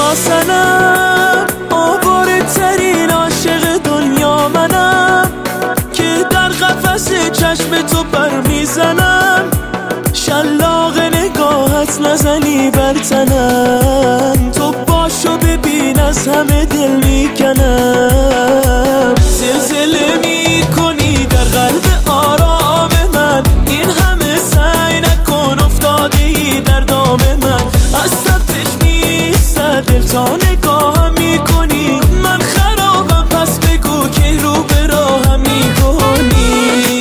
سنم، آواره ترین عاشق دنیا منم، که در قفس چشم تو پر میزنم، شلاق نگاهت نزنی بر تنم، تو باشو ببین از همه دل میکنم. زلزله میکنی در قلب آرام من، این همه سعی نکن افتادی در دام من، از سبتش میسته دل تا نگاهم میکنی، من خرابم پس بگو که رو به راهم میکنی.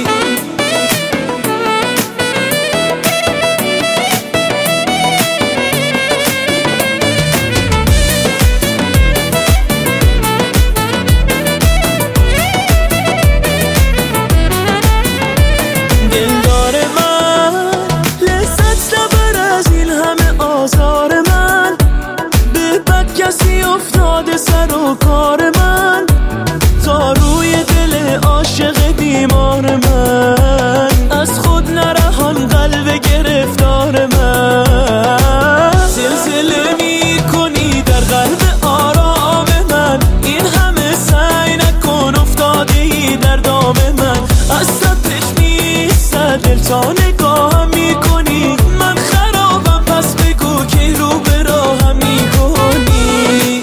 دلدار من لذت نبر از این همه آزار من، به بد کسی افتاده سر و کار من، تا روی دل عاشق بیمار من، از خود نرهان قلب گرفتار من. زلزله میکنی در قلب آرام من، این همه سعی نکن افتادی در دام من، از سبتش میسته دل تا نگاهم میکنی، من خرابم پس بگو که رو به راهم میکنی.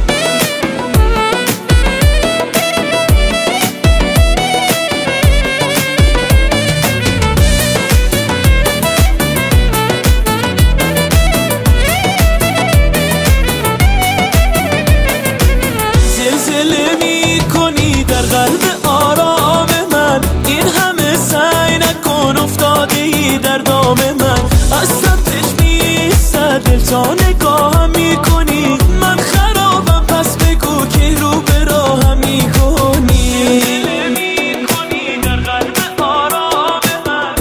زلزله میکنی در قلب آرام من، این همه سعی نکن افتادی در دام من، از سبتش میسته دل تا نگاهم میکنی، من خرابم پس بگو که رو به راهم میکنی. زلزله میکنی در قلب آرام من.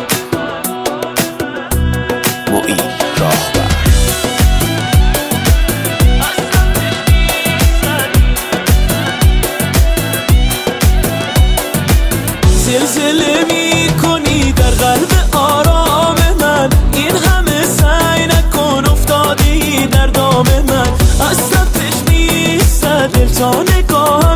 معین راهبر. زلزله میکنی در قلب آرام من، این همه سعی نکن افتادی در دام من، از سبتش میسته دل تا نگاهم